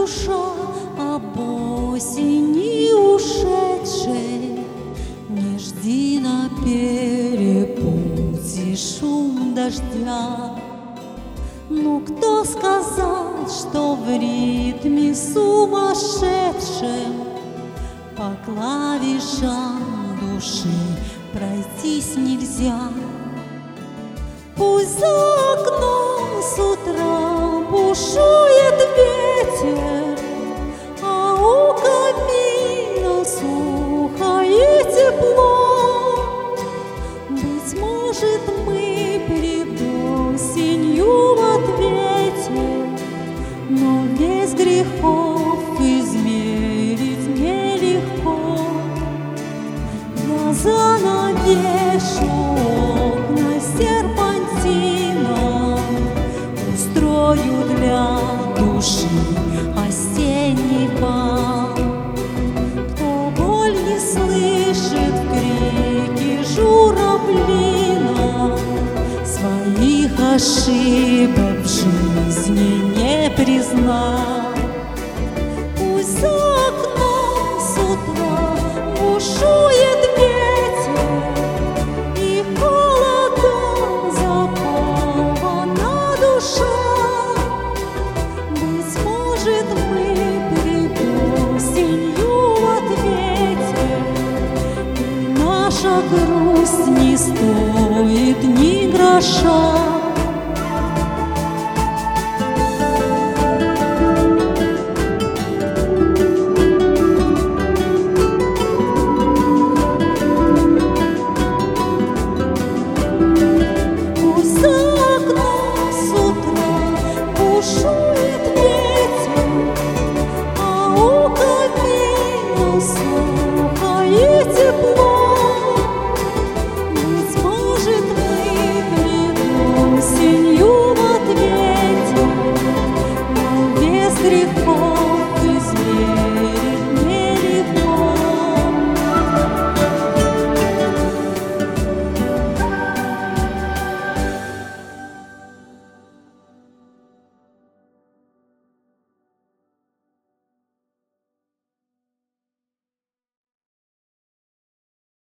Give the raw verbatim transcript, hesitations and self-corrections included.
душа об осени ушедшей. Не жди на перепутье шум дождя. Ну кто сказал, что в ритме сумасшедшем по клавишам души пройтись нельзя? Пусть за окном с утра бушует ветер, а у камина сухо и тепло. Быть может, мы пред осенью в ответе, но весь грехов измерить нелегко. Я занавешу окна серпантином, устрою для души осенний бал. Кто боль не слышит в крике журавлина, своих ошибок в жизни не признал. Пусть за окном с утра бушует ветер, и холодом закована душа. Быть может, мы пред осенью в ответе, и наша грусть не стоит ни гроша.